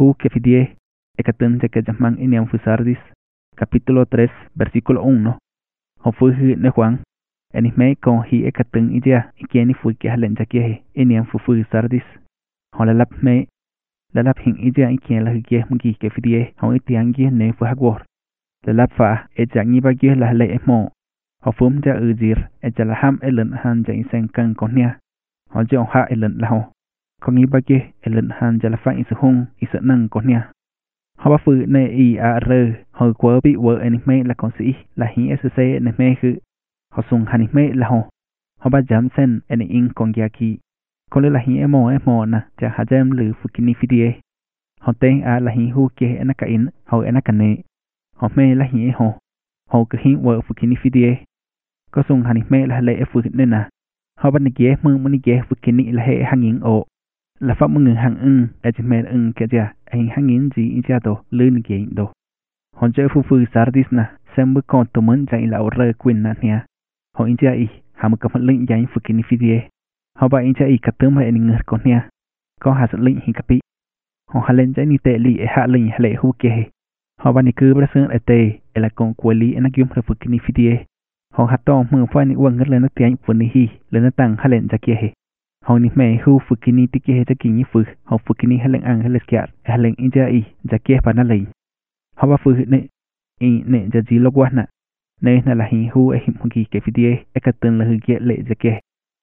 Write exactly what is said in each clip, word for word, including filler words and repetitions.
Hu que fidie, ecatun de que llaman iniam fusardis, capítulo tres, versículo uno. Ho fuhi ne Juan, enime con hi ecatun idea, y quien fui que halen jaqueje, iniam fusardis. Ho la lap me, la lap hin idea y quien la gie mugi que fidie, ho itian gie ne fu hagwor. La lap fa, e jangi ba gie la le emo. Ho fum ja ujir, e jalaham elen han ja isen kan konya. Ho jong ha elen laho. Con ý ba kia elen han jala fa isu hung isu nang konya. Ho ba fu ne i a rơ ho quơ bị wơ anime la con sĩ la hi sc anime hư. Ho sung anime la ho. Ho ba jam sen ene in con yaki. Con la hi emo emo na ja ha jam lu fukini fidie. Ho te a la hi hu kia enaka in ho enaka ne. Ho me la hi e ho. Ho ke hi wơ fukini fidie. Có sung anime la le e fu ne na. Ho ba ne gie mung muni gie fukini la he hangin o. La pháp mừng hàng ưng, ở trên mẹ ưng kia cha, anh hàng nghìn gì in cha đồ, lươn kia đồ. Họ chơi phu phu sardis na, xem bữa con tụi mình chạy lão rơ quên nè nha. Họ in cha y, họ một cặp link dành phụ kinh phi họ bảo in cha y cắt tấm lại anh ngờ con nha, có hà sự link hình cặp bị. Họ hà lên chạy ni tệ li hạ link hạ lệ hu kia. Họ bảo ni cứ bớt sơn ở tệ, là con quay li anh kiếm phụ kinh phi họ hà to mừng phải ni uang ngất lên nó tiếng phụ ni hi, lên nó tăng hạ lên cha kia. Họ ni mẹ hu fukini tiki he taki ni fu họ fukini helen ang heles kiat helen inja i jakie pana lei họ ba fu ne i ne jaji logwana ne na la hi hu e him hungi ke fidie ekatun la hugie le jakie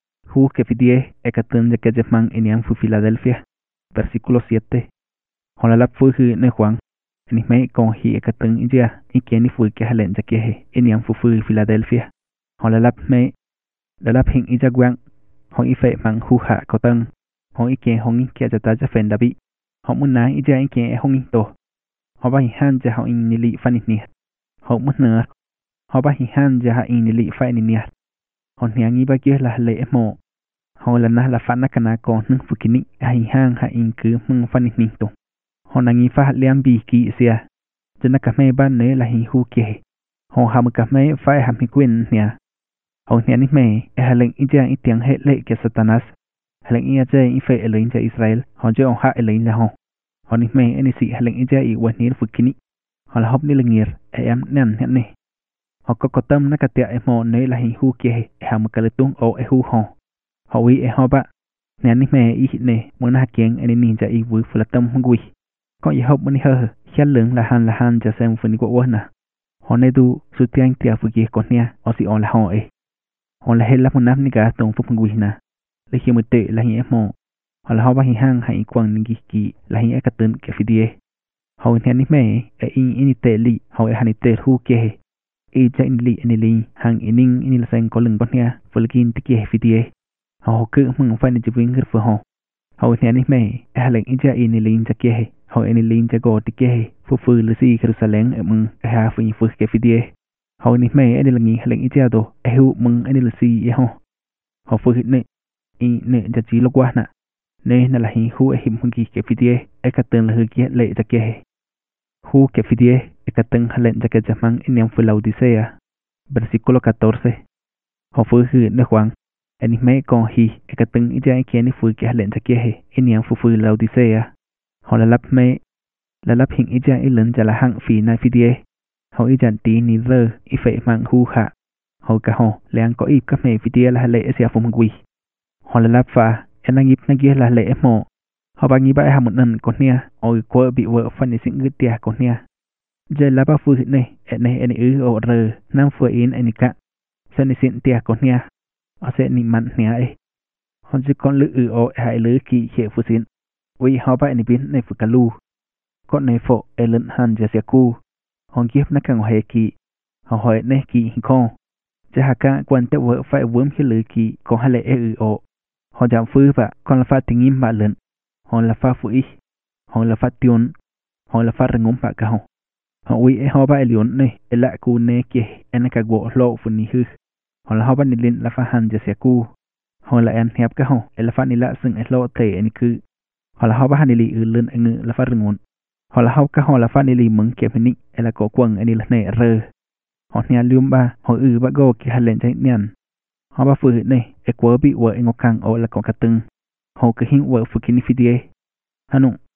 hu ke fidie ekatun jakie jamang iniam fu Philadelphia versículo siete họ la lap fu hu ne Juan ni mẹ con hi ekatun inja i ke ni fu ke helen jakie he iniam fu fu Philadelphia họ la lap me la lap hin ija gwang họ y phệ mang hu hạ có tân họ y kê họ y kê cho ta cho phèn đà bị họ muốn nói y ra y kê họ y tổ họ ba hi han cho họ y nị lị phan nị họ muốn nữa họ ba hi han cho họ y nị lị phan nị họ nhang y ba kia là lệ mộ họ là na là phan na cana con nâng phụ kính hi han hạ y cứ mừng phan nị tổ họ nàng y pha liam bì kỳ xia cho na cả mê ban nế là hi hu kê họ hàm cả mê phải hàm hi quên nè họ nhớ nín mẹ, e lệnh in cha in tiếng hệ lệ của Satanas, lệnh in cha in phệ lệnh cha Israel, họ chơi ông hạ lệnh là họ, họ nín mẹ anh sĩ lệnh in cha in quan niệm phục kính, họ là học đi lệnh nghiệp, em nén hiện này, họ có có tâm nát cả tiệt em họ nói là hình hu kia, họ một cái lệ tung ô e hu họ, họ uy e họ bạ, nhớ nín mẹ in này muốn hạ kiến anh nín cha in vui phụ tâm hung quỷ, có gì học muốn hơ, khi lượng là han là han cho xem phần của quân à, họ này tu sự tiếng tiệt phục kia còn nha, họ sĩ on là họ ấy. Họ là hết lắm một năm ní cả tổng phục ngụy na, lấy khi một tệ là hình mò, họ là họ ba hình hang hay quăng ní kỳ là hình cái tên cái phi họ hiện ní mẹ, ở in in tệ lì, họ ở hành tệ thu kia, in chạy lì in lì hàng in in in là sang có lưng bát nha, vừa là kinh kia phi họ cứ mừng phải ní chụp hình cái phở họ, họ hiện ní mẹ, ở lệnh in chạy in lì chạy kia, họ in lì chạy gò kia, phù phù là gì Jerusalem ở mừng ở hà phơi phơi cái phi họ ni mẹ anh là nghĩ lệnh ít ra đồ eo mừng anh là gì ho họ phơi hiện nè in nèจะจีลกว่าน่ะเนนั่นแหละหิฮูเอหิมฮุกีเก็บฟิดีเอกตังละฮึกีเละจะเกะฮูเก็บฟิดีเอกตังฮัลเลนจะเกะจะมังอินยังฟิลาดิเซีย versículo catorce họ phơi hiện nè Juan anh mẹ con hi ekaตังít ra kia ni phơi cáiฮัลเลนจะเกะอินยังฟิฟิลาดิเซียhọ là lắp mẹ là lắp hình ít ra ít lớnจะละหังฟีนายฟิดีhọ y dàn tí ní rơ y phệ mạng hu hạ họ cả họ lẹng có ít các mẹ video là lệ xe phong quỳ họ là lạp phá em đang nhịp năng kia là lệ mộ họ bằng như vậy hà một lần con nia ôi cô bị vợ phân để sinh ngư tia con nia giờ là ba phu hiện này em này em ư ở rơ nam phơi in em cả xin xin tia con nia họ sẽ nị mặn nia ấy họ chỉ con lữ ư ở hai lữ kỳ hệ phu xin vì họ bay này biến này phu cả lu con này phổ em lần hàn giờ sẽ cu họ kiếp nó càng hệ kỳ họ hỏi nè kỳ hình conจะหากการกวนเตวไฟเวิร์มขึ้นหรือกีก็ให้เลยเออโอhọจำฟื้นว่าคนละฟ้าถึงยิ้มมาเลินhọละฟ้าฟุ้ยhọละฟ้าติวนhọละฟ้าระงมปากเขาhọวิเอhọไปเลี้ยนเนี่ยเอละกูเนเกเอ็นกะโกโลฟุนี่คือhọละเขาไปนิลินละฟ้าหันจะเสียกูhọละแอนเฮียบก็เขาเอละฟ้านิละซึ่งเอโลเตอันนี้คือhọละเขาไปหันนิลิอื่นเลินเงือละฟ้าระงมhọละเขาก็họละฟ้านิลิมึงเก็บนี่เอละโกกวงอันนี้ละเนเรอhọ nhà lium ba họ ư ba go kia lên chạy nian họ ba phơi này e quơ bị vợ ngọc khang ở là còn cả từng họ cứ hình vợ phơi kinh phi đi hanu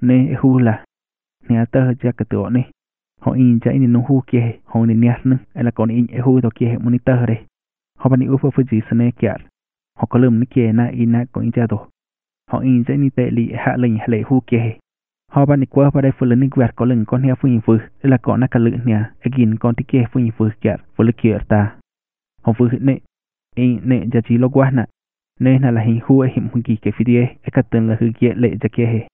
nè e hu là nè tơ ja cái tổ nè họ in ja in nung hu kia họ nè nhát nè là còn in e hu to kia monitor đây họ ban ưu phụ gì sân kia họ có lầm nè kia na in na còn in ja to họ in ja in tệ li hạ lệnh hạ lệ hu kia họ ban qua vào đây phụ lên quẹt có lưng con heo phụ hình phụ là còn na cả lưỡi nè again con tí kia phụ hình phụ kia phụ lực kia ta họ phụ nè in nè ja chỉ lo qua nè nè là hình hu hiểm hung kỳ cái phía cái tên là hư kia lệ ja kia